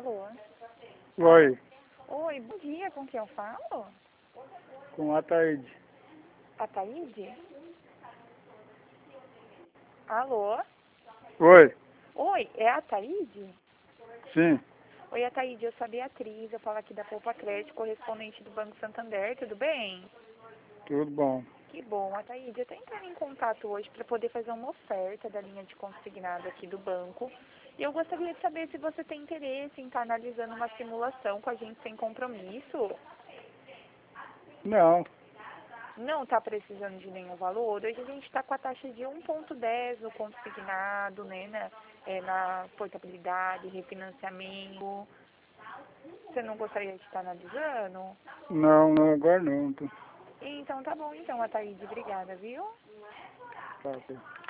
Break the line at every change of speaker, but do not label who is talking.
Alô?
Oi,
Oi, bom dia, com quem eu falo?
com a Taíde.
A Taíde? Alô?
Oi,
Oi, é a Taíde?
sim,
Oi, a Taíde, eu sou a Beatriz, eu falo aqui da Poupa Crédito, correspondente do Banco Santander, tudo bem?
tudo bom.
Que bom, a Taíde, eu estou entrando em contato hoje para poder fazer uma oferta da linha de consignado aqui do banco. E eu gostaria de saber se você tem interesse em estar analisando uma simulação com a gente sem compromisso.
Não,
Não está precisando de nenhum valor. Hoje a gente está com a taxa de 1,10 no consignado, né, na portabilidade, refinanciamento. Você não gostaria de estar analisando?
não, agora não.
Então tá bom, então, Ataíde, obrigada, viu?
Tá, ok.